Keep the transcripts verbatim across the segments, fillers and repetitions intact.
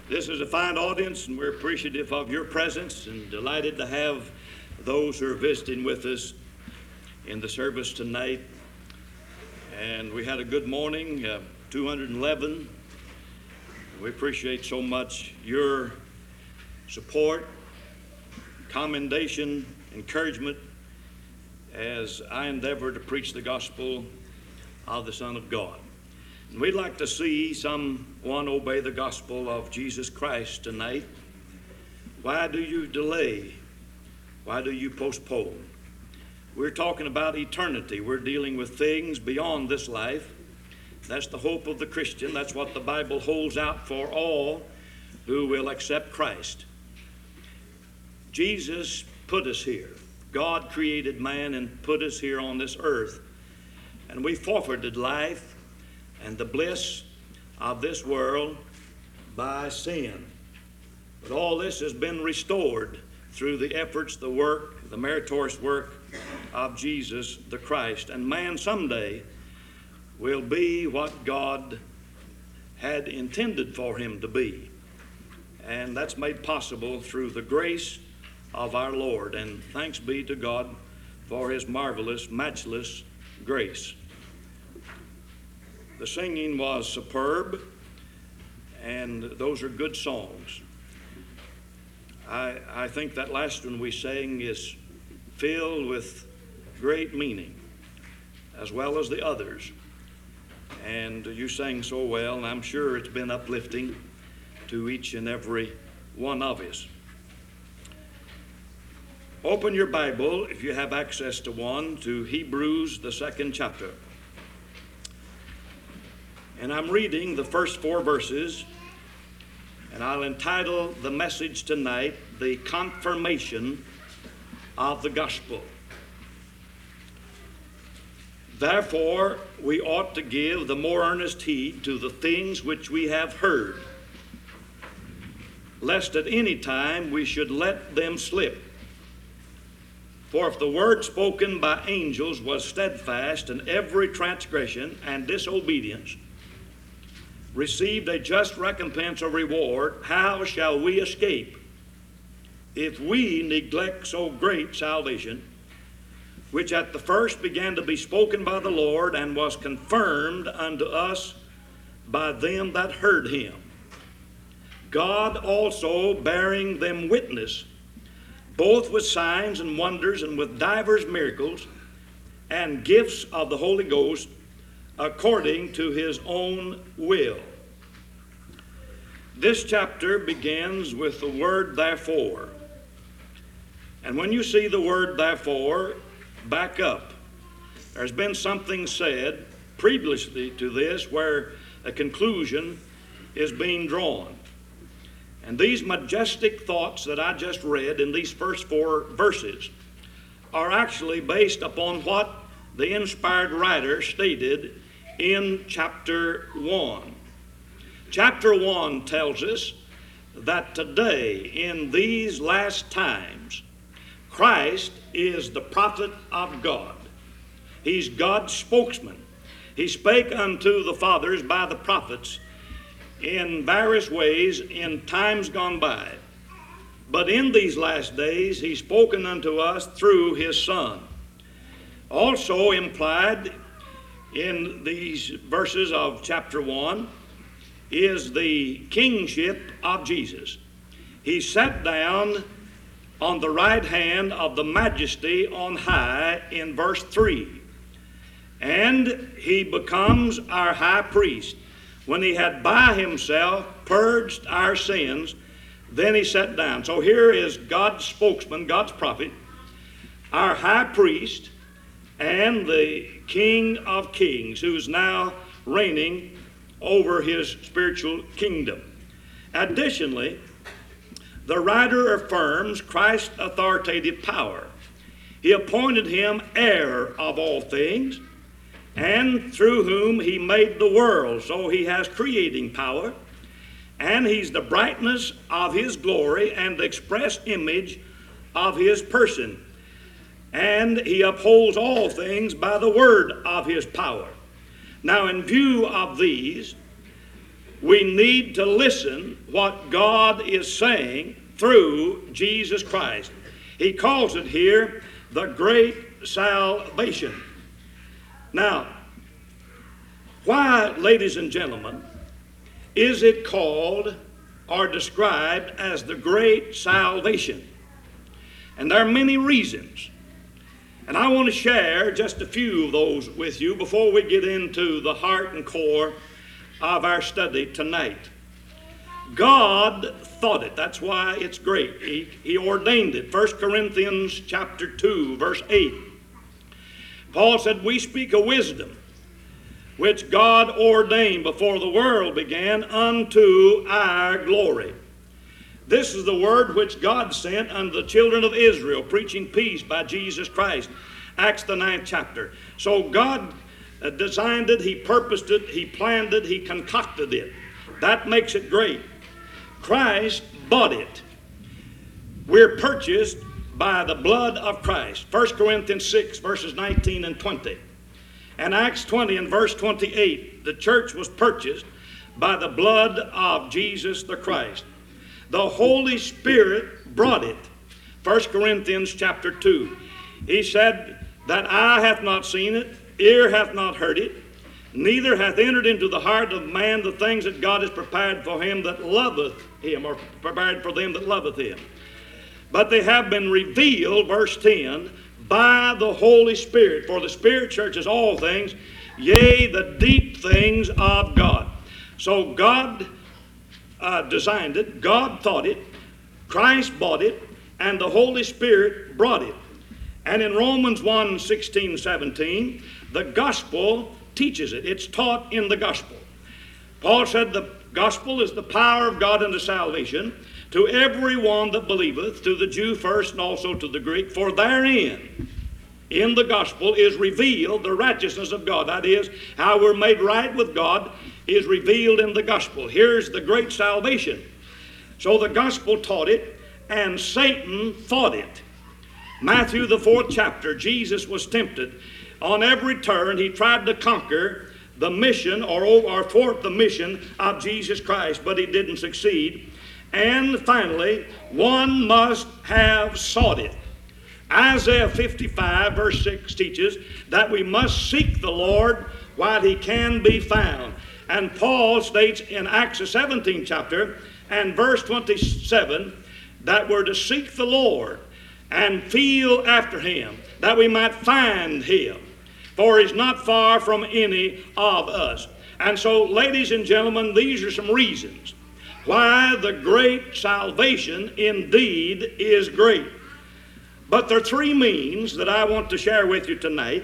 This is a fine audience, and we're appreciative of your presence and delighted to have those who are visiting with us in the service tonight. And we had a good morning, uh, two hundred eleven. We appreciate so much your support, commendation, encouragement as I endeavor to preach the gospel of the Son of God. And we'd like to see someone obey the gospel of Jesus Christ tonight. Why do you delay? Why do you postpone? We're talking about eternity. We're dealing with things beyond this life. That's the hope of the Christian. That's what the Bible holds out for all who will accept Christ. Jesus put us here. God created man and put us here on this earth. And we forfeited life and the bliss of this world by sin. But all this has been restored through the efforts, the work, the meritorious work of Jesus the Christ. And man someday will be what God had intended for him to be. And that's made possible through the grace of our Lord. And thanks be to God for his marvelous, matchless grace. The singing was superb, and those are good songs. I, I think that last one we sang is filled with great meaning, as well as the others. And you sang so well, and I'm sure it's been uplifting to each and every one of us. Open your Bible, if you have access to one, to Hebrews, the second chapter. And I'm reading the first four verses, and I'll entitle the message tonight, The Confirmation of the Gospel. Therefore, we ought to give the more earnest heed to the things which we have heard, lest at any time we should let them slip. For if the word spoken by angels was steadfast, and every transgression and disobedience received a just recompense or reward, how shall we escape if we neglect so great salvation, which at the first began to be spoken by the Lord, and was confirmed unto us by them that heard him? God also bearing them witness, both with signs and wonders, and with divers miracles and gifts of the Holy Ghost, according to his own will. This chapter begins with the word therefore. And when you see the word therefore, back up. There's been something said previously to this where a conclusion is being drawn. And these majestic thoughts that I just read in these first four verses are actually based upon what the inspired writer stated in chapter one. Chapter one tells us that today, in these last times, Christ is the prophet of God. He's God's spokesman. He spake unto the fathers by the prophets in various ways in times gone by. But in these last days, he's spoken unto us through his Son. Also implied in these verses of chapter one is the kingship of Jesus. He sat down on the right hand of the majesty on high in verse three. And he becomes our high priest. When he had by himself purged our sins, then he sat down. So here is God's spokesman, God's prophet, our high priest, and the King of Kings, who is now reigning over his spiritual kingdom. Additionally, the writer affirms Christ's authoritative power. He appointed him heir of all things, and through whom he made the world. So he has creating power, and he's the brightness of his glory and the express image of his person. And he upholds all things by the word of his power. Now, in view of these, we need to listen what God is saying through Jesus Christ. He calls it here the great salvation. Now, why, ladies and gentlemen, is it called or described as the great salvation? And there are many reasons. And I want to share just a few of those with you before we get into the heart and core of our study tonight. God thought it. That's why it's great. He, he ordained it. First Corinthians chapter two, verse eight. Paul said, we speak of wisdom, which God ordained before the world began unto our glory. This is the word which God sent unto the children of Israel, preaching peace by Jesus Christ. Acts the ninth chapter. So God designed it, He purposed it, He planned it, He concocted it. That makes it great. Christ bought it. We're purchased by the blood of Christ. First Corinthians six, verses nineteen and twenty. And Acts twenty and verse twenty-eight, the church was purchased by the blood of Jesus the Christ. The Holy Spirit brought it. First Corinthians chapter two. He said that eye hath not seen it, ear hath not heard it, neither hath entered into the heart of man the things that God has prepared for him that loveth him, or prepared for them that loveth him. But they have been revealed, verse ten, by the Holy Spirit. For the Spirit searches all things, yea, the deep things of God. So God uh, designed it, God thought it, Christ bought it, and the Holy Spirit brought it. And in Romans one, sixteen, seventeen, the gospel teaches it. It's taught in the gospel. Paul said the gospel is the power of God unto salvation to every one that believeth, to the Jew first and also to the Greek. For therein, in the gospel, is revealed the righteousness of God. That is, how we're made right with God is revealed in the gospel. Here's the great salvation. So the gospel taught it, and Satan fought it. Matthew, the fourth chapter, Jesus was tempted. On every turn, he tried to conquer the mission or, or thwart the mission of Jesus Christ, but he didn't succeed. And finally, one must have sought it. Isaiah fifty-five, verse six teaches that we must seek the Lord while he can be found. And Paul states in Acts the seventeenth chapter and verse twenty-seven that we're to seek the Lord and feel after him, that we might find him. For he's not far from any of us. And so, ladies and gentlemen, these are some reasons why the great salvation indeed is great. But there are three means that I want to share with you tonight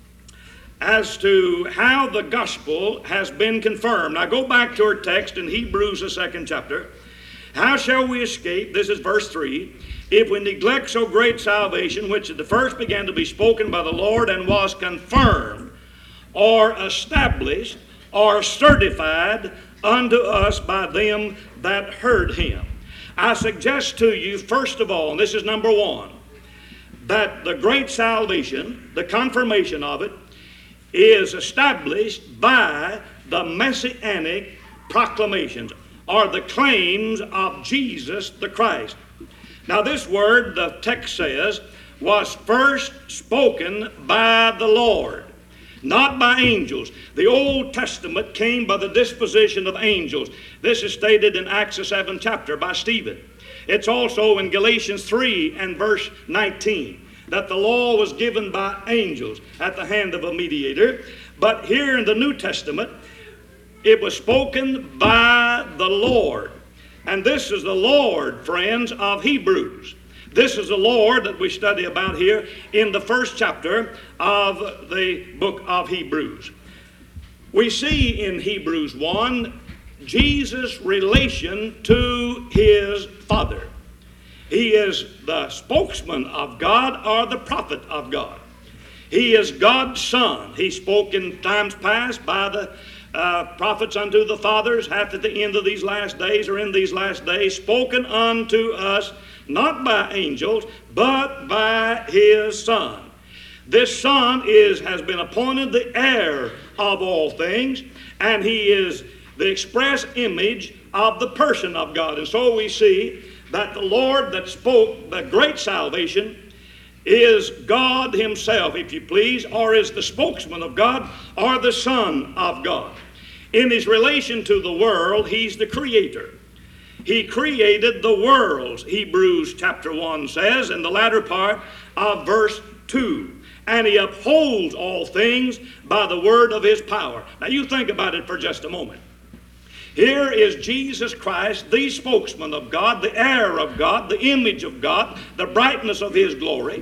as to how the gospel has been confirmed. Now go back to our text in Hebrews, the second chapter. How shall we escape, this is verse three, if we neglect so great salvation, which at the first began to be spoken by the Lord and was confirmed or established or certified unto us by them that heard him? I suggest to you, first of all, and this is number one, that the great salvation, the confirmation of it, is established by the messianic proclamations, or the claims of Jesus the Christ. Now this word, the text says, was first spoken by the Lord, not by angels. The Old Testament came by the disposition of angels. This is stated in Acts the seventh chapter by Stephen. It's also in Galatians three and verse nineteen, that the law was given by angels at the hand of a mediator. But here in the New Testament, it was spoken by the Lord. And this is the Lord, friends, of Hebrews. This is the Lord that we study about here in the first chapter of the book of Hebrews. We see in Hebrews one, Jesus' relation to his Father. He is the spokesman of God or the prophet of God. He is God's Son. He spoke in times past by the uh, prophets unto the fathers, hath at the end of these last days, or in these last days, spoken unto us, not by angels, but by his Son. This Son is has been appointed the heir of all things, and he is the express image of the person of God. And so we see that the Lord that spoke the great salvation is God himself, if you please, or is the spokesman of God, or the Son of God. In his relation to the world, he's the creator. He created the worlds, Hebrews chapter one says, in the latter part of verse two. And he upholds all things by the word of his power. Now you think about it for just a moment. Here is Jesus Christ, the spokesman of God, the heir of God, the image of God, the brightness of his glory.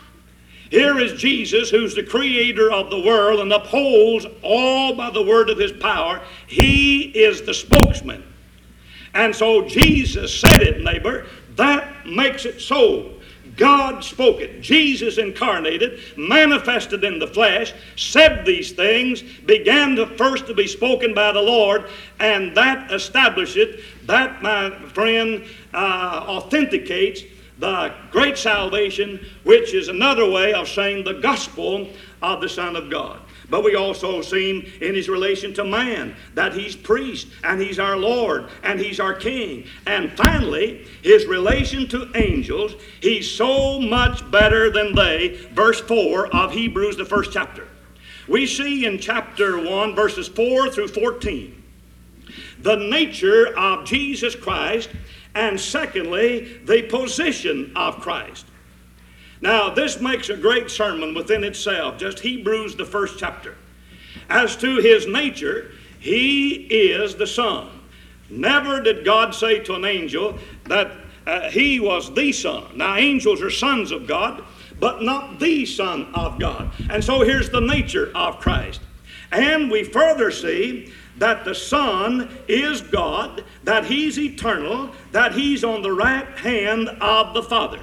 Here is Jesus, who's the creator of the world and upholds all by the word of his power. He is the spokesman. And so Jesus said it, neighbor. That makes it so. God spoke it. Jesus incarnated, manifested in the flesh, said these things, began to first to be spoken by the Lord, and that established it. That, my friend, uh, authenticates the great salvation, which is another way of saying the gospel of the Son of God. But we also see him in his relation to man, that he's priest, and he's our Lord, and he's our King. And finally, his relation to angels, he's so much better than they, verse four of Hebrews, the first chapter. We see in chapter one, verses four through fourteen, the nature of Jesus Christ, and secondly, the position of Christ. Now, this makes a great sermon within itself, just Hebrews, the first chapter. As to his nature, he is the Son. Never did God say to an angel that uh, he was the Son. Now, angels are sons of God, but not the Son of God. And so here's the nature of Christ. And we further see that the Son is God, that he's eternal, that he's on the right hand of the Father.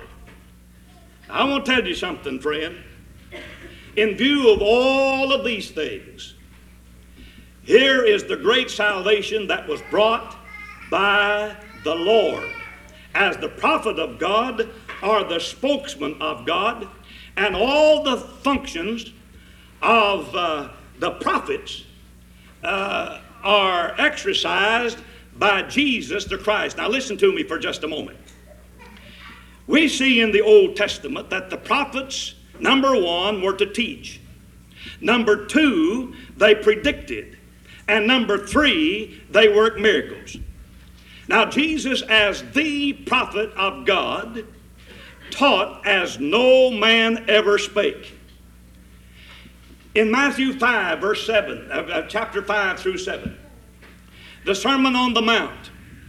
I want to tell you something, friend. In view of all of these things, here is the great salvation that was brought by the Lord as the prophet of God, or the spokesman of God, and all the functions of uh, the prophets uh, are exercised by Jesus the Christ. Now listen to me for just a moment. We see in the Old Testament that the prophets, number one, were to teach. Number two, they predicted. And number three, they worked miracles. Now Jesus, as the prophet of God, taught as no man ever spake. In Matthew five, verse seven, uh, chapter five through seven, the Sermon on the Mount.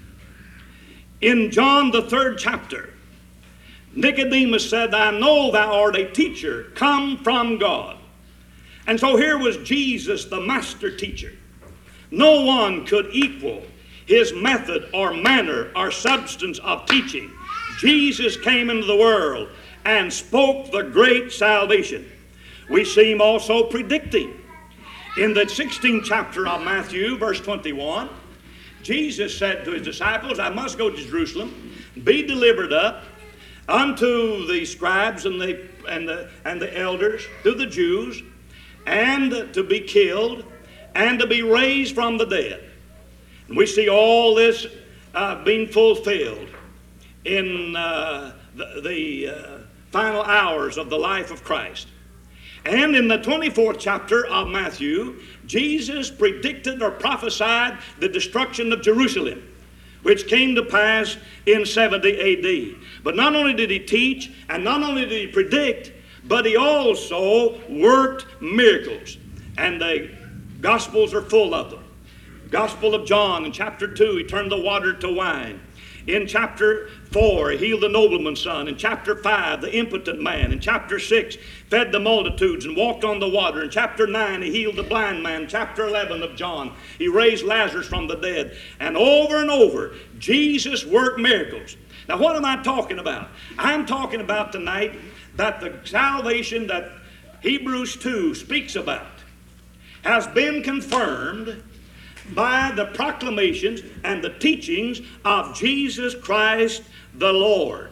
In John, the third chapter, Nicodemus said, I know thou art a teacher come from God. And so here was Jesus, the master teacher. No one could equal his method or manner or substance of teaching. Jesus came into the world and spoke the great salvation. We see him also predicting. In the sixteenth chapter of Matthew, verse twenty-one, Jesus said to his disciples, I must go to Jerusalem, be delivered up unto the scribes and the, and the, and the elders, to the Jews, and to be killed, and to be raised from the dead. And we see all this uh, being fulfilled in uh, the, the uh, final hours of the life of Christ. And in the twenty-fourth chapter of Matthew, Jesus predicted or prophesied the destruction of Jerusalem, which came to pass in seventy A D. But not only did he teach, and not only did he predict, but he also worked miracles. And the Gospels are full of them. Gospel of John, in chapter two, he turned the water to wine. In chapter four, he healed the nobleman's son. In chapter five, the impotent man. In chapter six, fed the multitudes and walked on the water. In chapter nine, he healed the blind man. In chapter eleven of John, he raised Lazarus from the dead. And over and over, Jesus worked miracles. Now, what am I talking about? I'm talking about tonight that the salvation that Hebrews two speaks about has been confirmed by the proclamations and the teachings of Jesus Christ the Lord.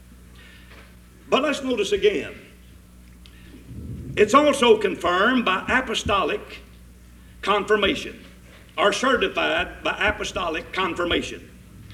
But let's notice again, it's also confirmed by apostolic confirmation. are certified by apostolic confirmation.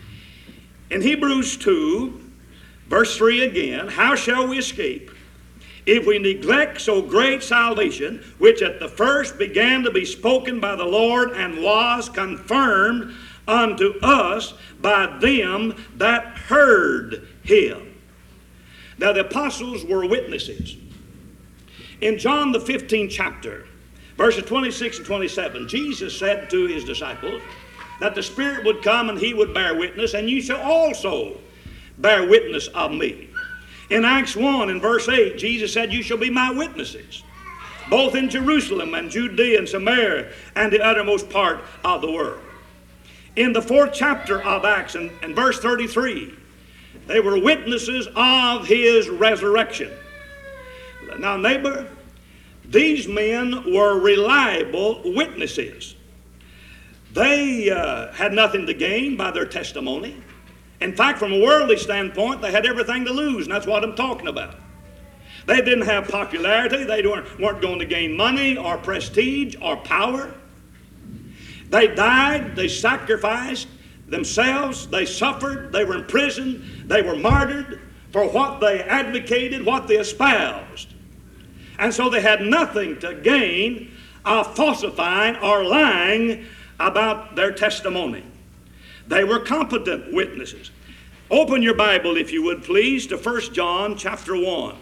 In Hebrews two, verse three again, how shall we escape if we neglect so great salvation, which at the first began to be spoken by the Lord and was confirmed unto us by them that heard him? Now the apostles were witnesses. In John the fifteenth chapter, verses twenty-six and twenty-seven, Jesus said to his disciples that the Spirit would come and he would bear witness, and you shall also bear witness of me. In Acts one and verse eight, Jesus said, you shall be my witnesses, both in Jerusalem and Judea and Samaria and the uttermost part of the world. In the fourth chapter of Acts and, and verse thirty-three, they were witnesses of his resurrection. Now, neighbor, these men were reliable witnesses. They uh, had nothing to gain by their testimony. In fact, from a worldly standpoint, they had everything to lose, and that's what I'm talking about. They didn't have popularity. They weren't, weren't going to gain money or prestige or power. They died. They sacrificed themselves. They suffered. They were imprisoned. They were martyred for what they advocated, what they espoused. And so they had nothing to gain of falsifying or lying about their testimony. They were competent witnesses. Open your Bible, if you would please, to First John chapter one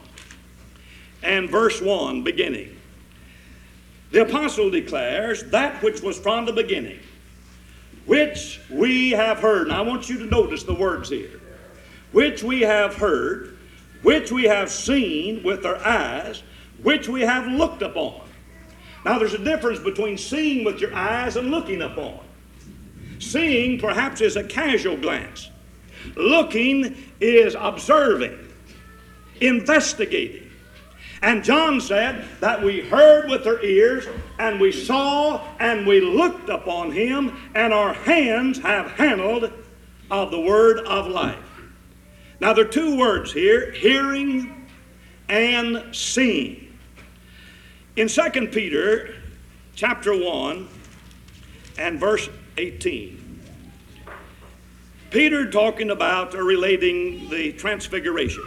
and verse one beginning. The apostle declares that which was from the beginning, which we have heard. And I want you to notice the words here. Which we have heard, which we have seen with our eyes, which we have looked upon. Now there's a difference between seeing with your eyes and looking upon. Seeing perhaps is a casual glance. Looking is observing, investigating. And John said that we heard with our ears, and we saw, and we looked upon him, and our hands have handled of the word of life. Now there are two words here, hearing and seeing. In Second Peter chapter one and verse eighteen, Peter talking about or relating the transfiguration.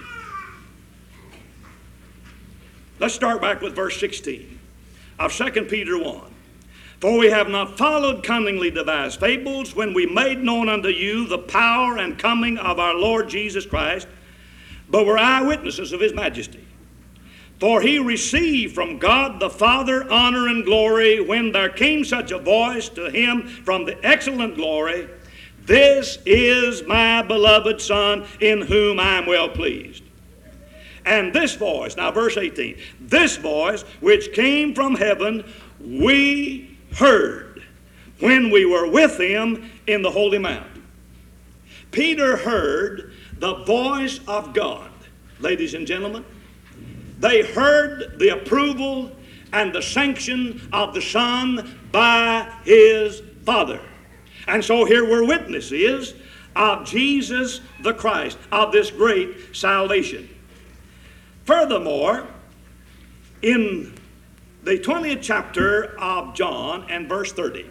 Let's start back with verse sixteen of Second Peter one. For we have not followed cunningly devised fables when we made known unto you the power and coming of our Lord Jesus Christ, but were eyewitnesses of his majesty. For he received from God the Father honor and glory when there came such a voice to him from the excellent glory, this is my beloved Son in whom I am well pleased. And this voice, now verse eighteen, this voice which came from heaven we heard when we were with him in the Holy Mount. Peter heard the voice of God, ladies and gentlemen. They heard the approval and the sanction of the Son by his Father. And so here we're witnesses of Jesus the Christ, of this great salvation. Furthermore, in the twentieth chapter of John and verse thirty,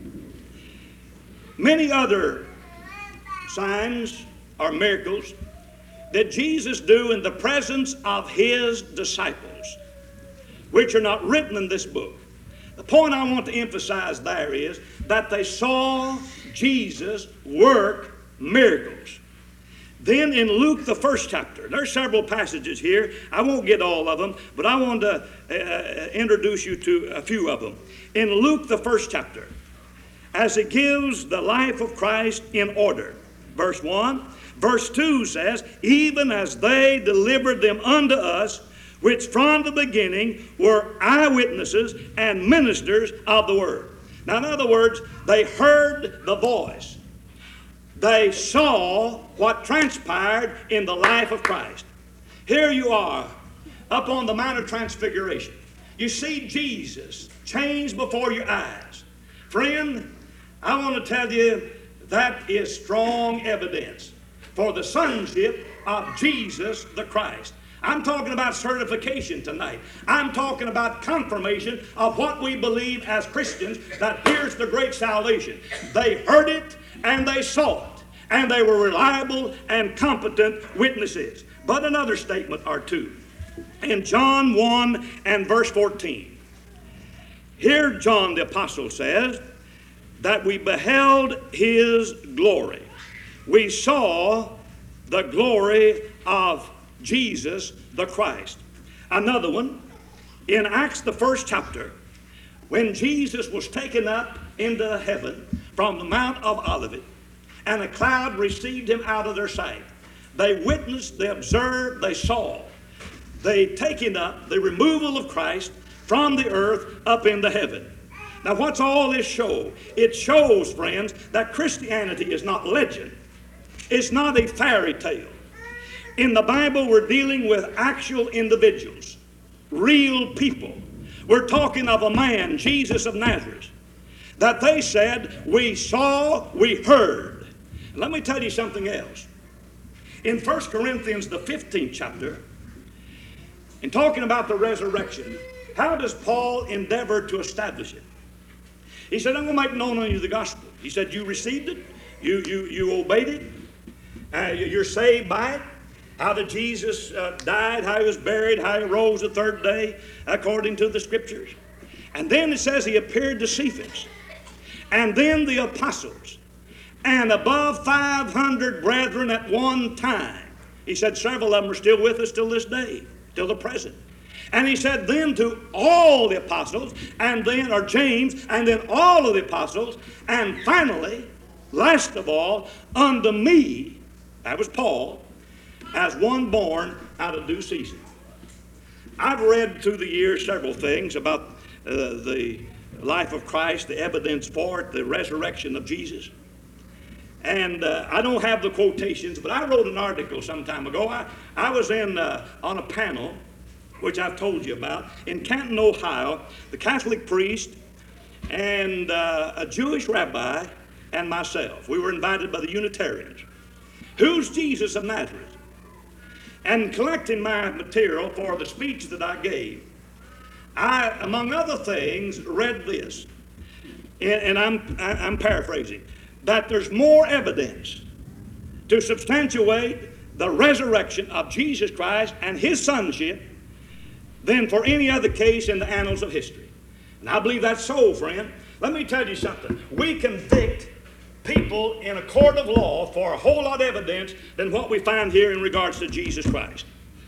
many other signs or miracles that Jesus do in the presence of his disciples, which are not written in this book. The point I want to emphasize there is that they saw Jesus work miracles. Then in Luke, the first chapter, there's several passages here. I won't get all of them, but I want to uh, introduce you to a few of them. In Luke, the first chapter, as it gives the life of Christ in order. Verse one, verse two says, even as they delivered them unto us, which from the beginning were eyewitnesses and ministers of the word. Now, in other words, they heard the voice. They saw what transpired in the life of Christ. Here you are, up on the Mount of Transfiguration. You see Jesus changed before your eyes. Friend, I want to tell you that is strong evidence for the sonship of Jesus the Christ. I'm talking about certification tonight. I'm talking about confirmation of what we believe as Christians, that here's the great salvation. They heard it and they saw it, and they were reliable and competent witnesses. But another statement or two. In John one and verse fourteen, here John the Apostle says that we beheld his glory. We saw the glory of Jesus the Christ. Another one, in Acts the first chapter, when Jesus was taken up into heaven from the Mount of Olivet, and a cloud received him out of their sight. They witnessed, they observed, they saw the taking up, the removal of Christ from the earth up into heaven. Now what's all this show? It shows, friends, that Christianity is not legend. It's not a fairy tale. In the Bible, we're dealing with actual individuals, real people. We're talking of a man, Jesus of Nazareth, that they said, we saw, we heard. Let me tell you something else. In First Corinthians, the fifteenth chapter, in talking about the resurrection, how does Paul endeavor to establish it? He said, I'm going to make known unto you the gospel. He said, you received it, you, you, you obeyed it, uh, you're saved by it. How that Jesus uh, died, how he was buried, how he rose the third day, according to the scriptures. And then it says he appeared to Cephas, and then the apostles, and above five hundred brethren at one time. He said several of them are still with us till this day, till the present. And he said then to all the apostles, and then, or James, and then all of the apostles, and finally, last of all, unto me, that was Paul, as one born out of due season. I've read through the years several things about uh, the life of Christ, the evidence for it, the resurrection of Jesus. And uh, I don't have the quotations, but I wrote an article some time ago. I, I was in uh, on a panel, which I've told you about, in Canton, Ohio, the Catholic priest and uh, a Jewish rabbi and myself. We were invited by the Unitarians. Who's Jesus of Nazareth? And collecting my material for the speech that I gave, I, among other things, read this, and, and I'm, I'm paraphrasing, that there's more evidence to substantiate the resurrection of Jesus Christ and his sonship than for any other case in the annals of history. And I believe that's so, friend. Let me tell you something. We convict people in a court of law for a whole lot of evidence than what we find here in regards to Jesus Christ.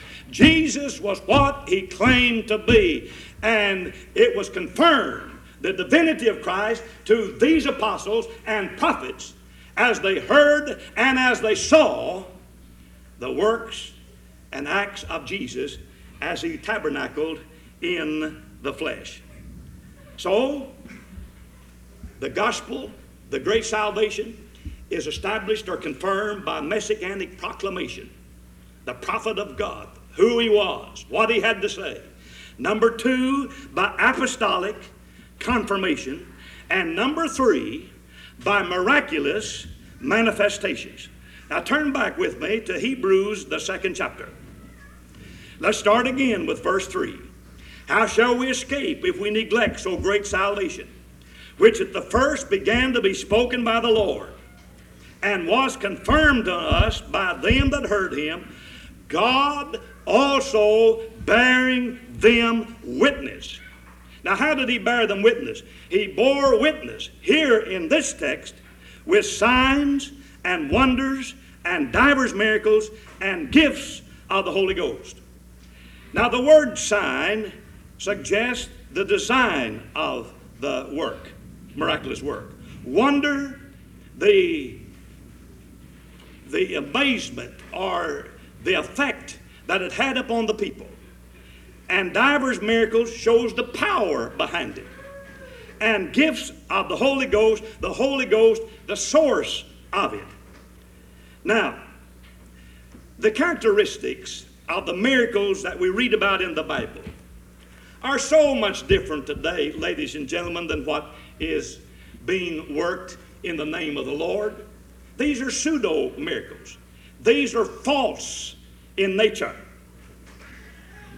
Jesus was what he claimed to be, and it was confirmed, the divinity of Christ, to these apostles and prophets as they heard and as they saw the works and acts of Jesus as he tabernacled in the flesh. So, the gospel, the great salvation, is established or confirmed by messianic proclamation. The prophet of God, who he was, what he had to say. Number two, by apostolic confirmation. And number three, by miraculous manifestations. Now turn back with me to Hebrews, the second chapter. Let's start again with verse three. How shall we escape if we neglect so great salvation, which at the first began to be spoken by the Lord, and was confirmed to us by them that heard him, God also bearing them witness. Now how did he bear them witness? He bore witness here in this text with signs and wonders and divers miracles and gifts of the Holy Ghost. Now the word sign suggests the design of the work, miraculous work. Wonder, the, the amazement or the effect that it had upon the people. And divers miracles shows the power behind it. And gifts of the Holy Ghost, the Holy Ghost, the source of it. Now, the characteristics of the miracles that we read about in the Bible are so much different today, ladies and gentlemen, than what is being worked in the name of the Lord. These are pseudo miracles. These are false in nature.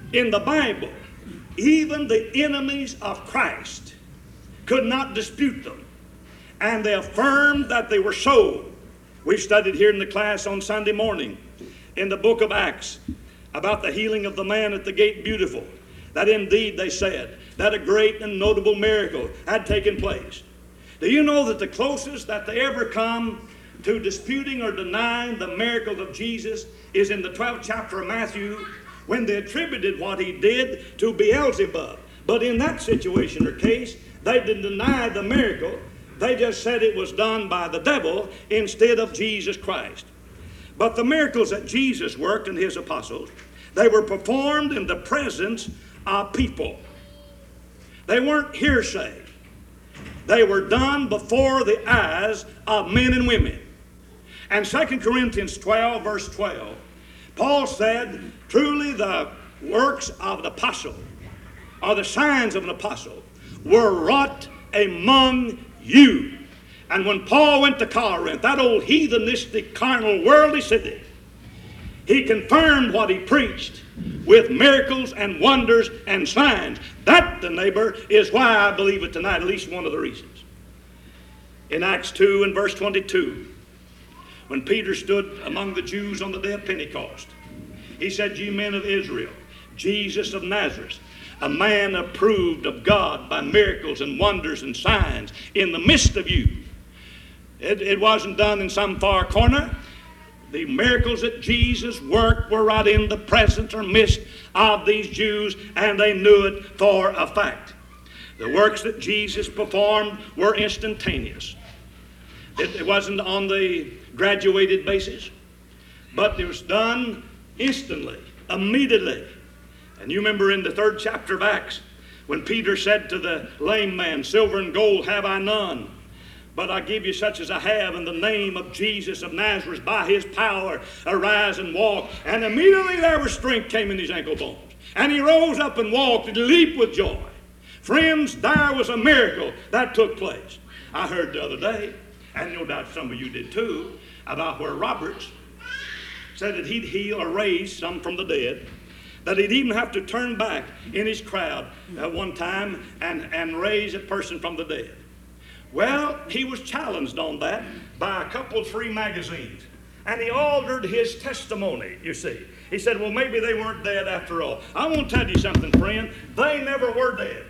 In the Bible, even the enemies of Christ could not dispute them, and they affirmed that they were so. We studied here in the class on Sunday morning in the book of Acts about the healing of the man at the gate beautiful, that indeed they said that a great and notable miracle had taken place. Do you know that the closest that they ever come to disputing or denying the miracles of Jesus is in the twelfth chapter of Matthew, when they attributed what he did to Beelzebub? But in that situation or case, they didn't deny the miracle. They just said it was done by the devil instead of Jesus Christ. But the miracles that Jesus worked and his apostles, they were performed in the presence of people. They weren't hearsay. They were done before the eyes of men and women. And Second Corinthians twelve, verse twelve, Paul said, truly the works of an apostle, or the signs of an apostle, were wrought among you. And when Paul went to Corinth, that old heathenistic, carnal, worldly city, he confirmed what he preached with miracles and wonders and signs. That, the neighbor, is why I believe it tonight, at least one of the reasons. In Acts two and verse twenty-two, when Peter stood among the Jews on the day of Pentecost, he said, ye men of Israel, Jesus of Nazareth, a man approved of God by miracles and wonders and signs in the midst of you. It, it wasn't done in some far corner. The miracles that Jesus worked were right in the presence or midst of these Jews, and they knew it for a fact. The works that Jesus performed were instantaneous. It, it wasn't on the graduated basis, but it was done instantly, immediately. And you remember in the third chapter of Acts, when Peter said to the lame man, silver and gold have I none, but I give you such as I have, in the name of Jesus of Nazareth, by his power, arise and walk. And immediately there was strength came in his ankle bones. And he rose up and walked and leaped with joy. Friends, there was a miracle that took place. I heard the other day, and no doubt some of you did too, about where Roberts said that he'd heal or raise some from the dead, that he'd even have to turn back in his crowd at one time and, and raise a person from the dead. Well, he was challenged on that by a couple of free magazines. And he altered his testimony, you see. He said, well, maybe they weren't dead after all. I want to tell you something, friend. They never were dead.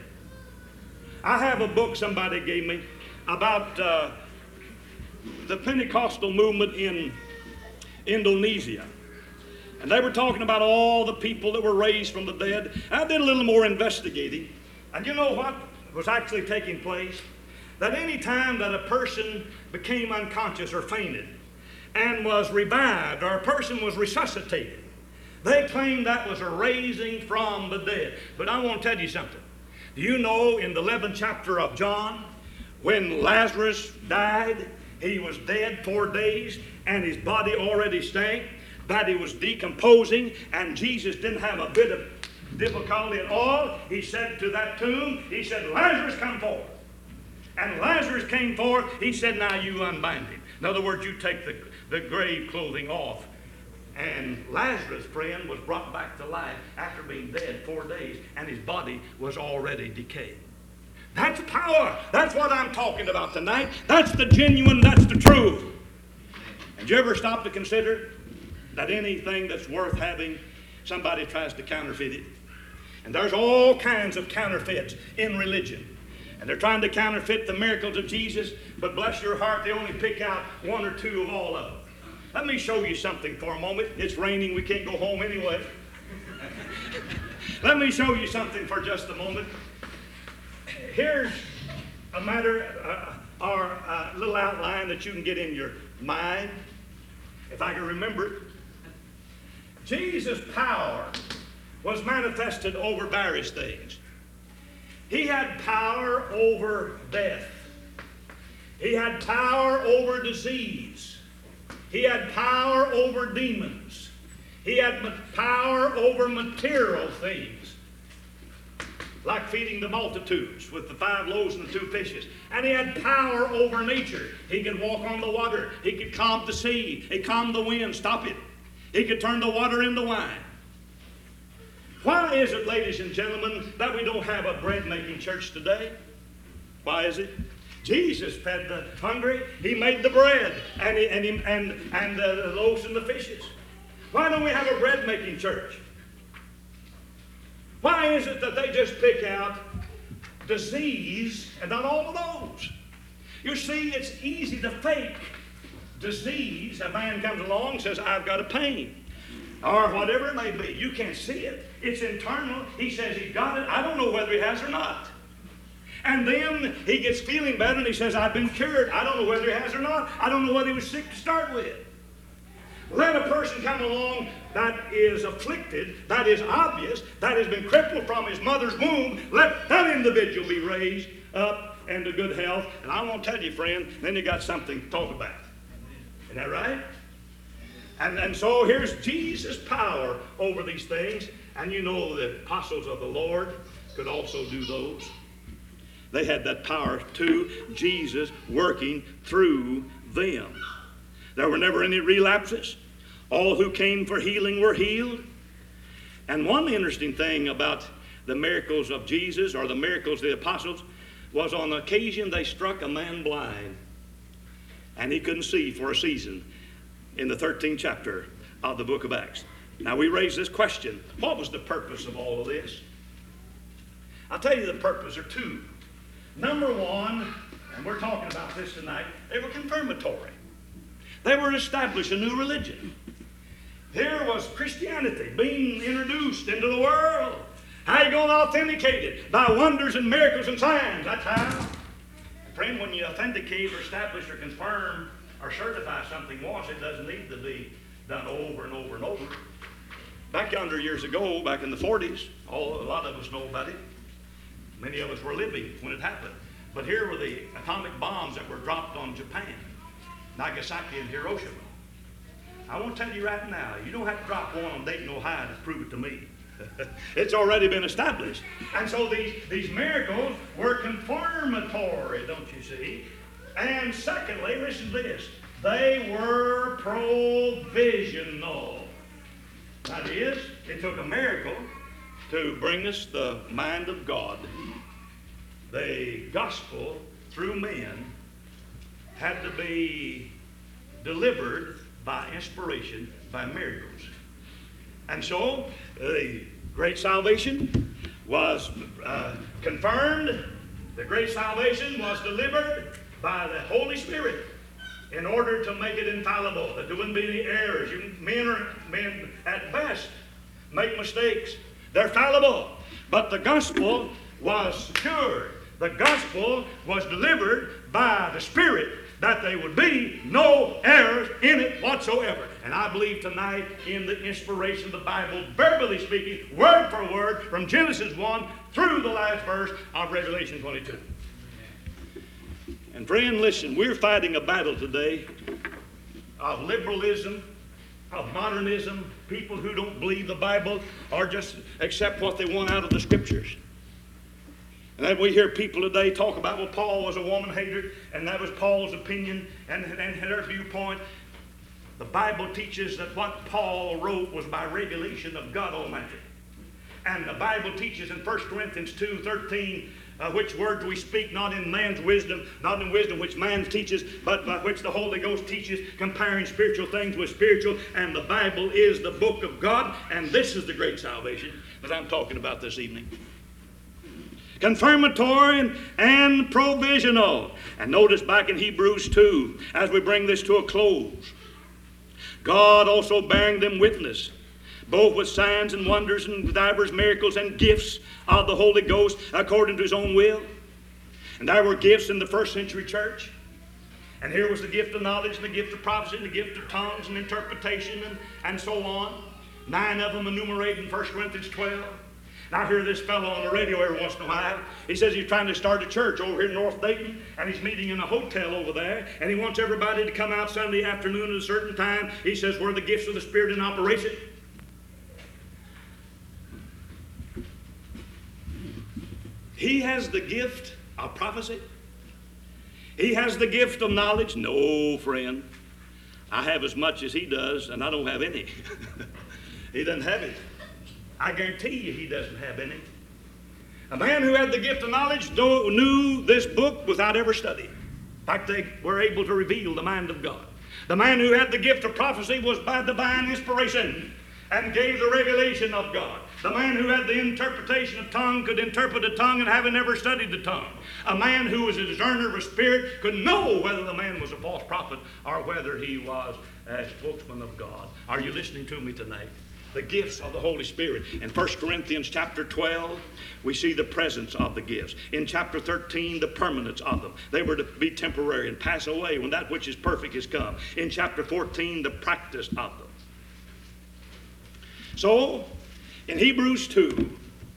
I have a book somebody gave me about uh, the Pentecostal movement in Indonesia. And they were talking about all the people that were raised from the dead. I did a little more investigating. And you know what was actually taking place? That any time that a person became unconscious or fainted and was revived, or a person was resuscitated, they claimed that was a raising from the dead. But I want to tell you something. Do you know in the eleventh chapter of John, when Lazarus died, he was dead four days and his body already stank, that he was decomposing, and Jesus didn't have a bit of difficulty at all. He said to that tomb, he said, Lazarus, come forth. And Lazarus came forth. He said, now you unbind him. In other words, you take the, the grave clothing off. And Lazarus, friend, was brought back to life after being dead four days, and his body was already decayed. That's power. That's what I'm talking about tonight. That's the genuine, that's the truth. And you ever stop to consider that anything that's worth having, somebody tries to counterfeit it? And there's all kinds of counterfeits in religion. And they're trying to counterfeit the miracles of Jesus, but bless your heart, they only pick out one or two of all of them. Let me show you something for a moment. It's raining, we can't go home anyway. Let me show you something for just a moment. Here's a matter, uh, or a little outline that you can get in your mind, if I can remember it. Jesus' power was manifested over various things. He had power over death. He had power over disease. He had power over demons. He had power over material things, like feeding the multitudes with the five loaves and the two fishes. And he had power over nature. He could walk on the water. He could calm the sea. He calmed the wind, stop it. He could turn the water into wine. Why is it, ladies and gentlemen, that we don't have a bread-making church today? Why is it? Jesus fed the hungry. He made the bread and, he, and, he, and, and the loaves and the fishes. Why don't we have a bread-making church? Why is it that they just pick out disease and not all of those? You see, it's easy to fake disease. A man comes along and says, I've got a pain, or whatever it may be. You can't see it. It's internal. He says he's got it. I don't know whether he has or not. And then he gets feeling better and he says, I've been cured. I don't know whether he has or not. I don't know whether he was sick to start with. Let a person come along that is afflicted, that is obvious, that has been crippled from his mother's womb. Let that individual be raised up into good health. And I want to tell you, friend, then you got something to talk about. Isn't that right? And, and so here's Jesus' power over these things. And you know the apostles of the Lord could also do those. They had that power too, Jesus working through them. There were never any relapses. All who came for healing were healed. And one interesting thing about the miracles of Jesus, or the miracles of the apostles, was on occasion they struck a man blind. And he couldn't see for a season in the thirteenth chapter of the book of Acts. Now we raise this question. What was the purpose of all of this? I'll tell you the purpose are two. Number one, and we're talking about this tonight, they were confirmatory. They were establishing a new religion. Here was Christianity being introduced into the world. How are you going to authenticate it? By wonders and miracles and signs. That's how. Friend, when you authenticate or establish or confirm or certify something once, it doesn't need to be done over and over and over. Back yonder years ago, back in the forties, all, a lot of us know about it. Many of us were living when it happened. But here were the atomic bombs that were dropped on Japan, Nagasaki and Hiroshima. I want to tell you right now, you don't have to drop one on Dayton, Ohio to prove it to me. It's already been established. And so these, these miracles were confirmatory, don't you see? And secondly, listen to this. They were provisional. That is, it took a miracle to bring us the mind of God. The gospel through men had to be delivered by inspiration, by miracles. And so the great salvation was uh, confirmed. The great salvation was delivered by the Holy Spirit in order to make it infallible, that there wouldn't be any errors. You, men, are, men at best make mistakes. They're fallible. But the gospel was secured. The gospel was delivered by the Spirit, that there would be no errors in it whatsoever. And I believe tonight in the inspiration of the Bible, verbally speaking, word for word, from Genesis one through the last verse of Revelation twenty-two. And friend, listen, we're fighting a battle today of liberalism, of modernism, people who don't believe the Bible or just accept what they want out of the Scriptures. And then we hear people today talk about, well, Paul was a woman hater, and that was Paul's opinion and, and her viewpoint. The Bible teaches that what Paul wrote was by revelation of God Almighty. And the Bible teaches in First Corinthians two thirteen, uh, which words we speak not in man's wisdom, not in wisdom which man teaches, but by which the Holy Ghost teaches, comparing spiritual things with spiritual. And the Bible is the book of God, and this is the great salvation that I'm talking about this evening. Confirmatory and, and provisional. And notice back in Hebrews two, as we bring this to a close, God also bearing them witness, both with signs and wonders and divers miracles and gifts of the Holy Ghost according to his own will. And there were gifts in the first century church. And here was the gift of knowledge and the gift of prophecy and the gift of tongues and interpretation and, and so on. Nine of them enumerated in First Corinthians twelve. And I hear this fellow on the radio every once in a while. He says he's trying to start a church over here in North Dayton, and he's meeting in a hotel over there, and he wants everybody to come out Sunday afternoon at a certain time. He says, where the gifts of the Spirit in operation. He has the gift of prophecy. He has the gift of knowledge. No, friend. I have as much as he does, and I don't have any. He doesn't have it. I guarantee you he doesn't have any. A man who had the gift of knowledge knew this book without ever studying. In fact, they were able to reveal the mind of God. The man who had the gift of prophecy was by divine inspiration and gave the revelation of God. The man who had the interpretation of tongue could interpret a tongue and having never studied the tongue. A man who was a discerner of a spirit could know whether the man was a false prophet or whether he was a spokesman of God. Are you listening to me tonight? The gifts of the Holy Spirit. In First Corinthians chapter twelve, we see the presence of the gifts. In chapter thirteen, the permanence of them. They were to be temporary and pass away when that which is perfect is come. In chapter fourteen, the practice of them. So, in Hebrews two,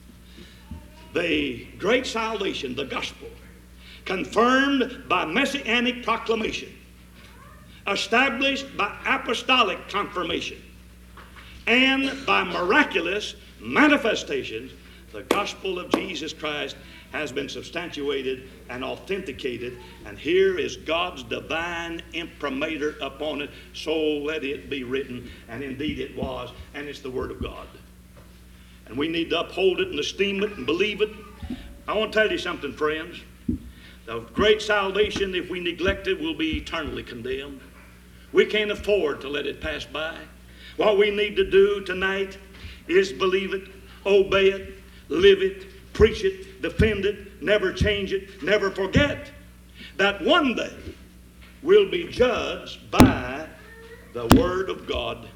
the great salvation, the gospel, confirmed by messianic proclamation, established by apostolic confirmation, and by miraculous manifestations, the gospel of Jesus Christ has been substantiated and authenticated, and here is God's divine imprimatur upon it, so let it be written, and indeed it was, and it's the Word of God. And we need to uphold it and esteem it and believe it. I want to tell you something, friends. The great salvation, if we neglect it, will be eternally condemned. We can't afford to let it pass by. What we need to do tonight is believe it, obey it, live it, preach it, defend it, never change it, never forget that one day we'll be judged by the Word of God,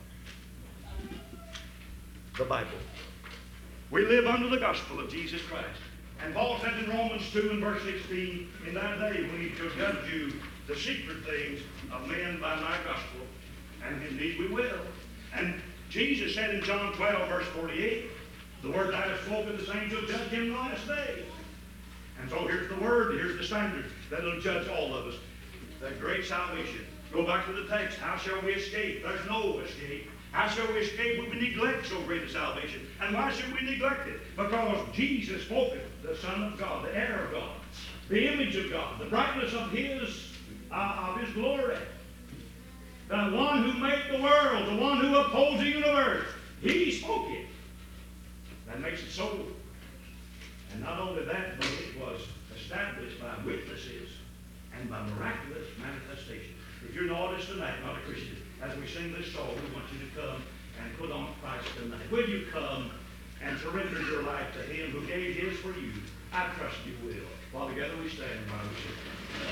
the Bible. We live under the gospel of Jesus Christ. And Paul said in Romans two and verse sixteen, in that day we shall judge you the secret things of men by my gospel, and indeed we will. And Jesus said in John twelve, verse forty-eight, the word I have spoken, the same shall judge him in the last days. And so here's the word, here's the standard that will judge all of us. That great salvation. Go back to the text. How shall we escape? There's no escape. How shall we escape when we neglect so great a salvation? And why should we neglect it? Because Jesus spoke it, the Son of God, the heir of God, the image of God, the brightness of His, uh, of His glory. The one who made the world, the one who upholds the universe, He spoke it. That makes it so. And not only that, but it was established by witnesses and by miraculous manifestation. If you're an audience tonight, not a Christian, as we sing this song, we want you to come and put on Christ tonight. Will you come and surrender your life to Him who gave His for you? I trust you will. While together we stand while we sing.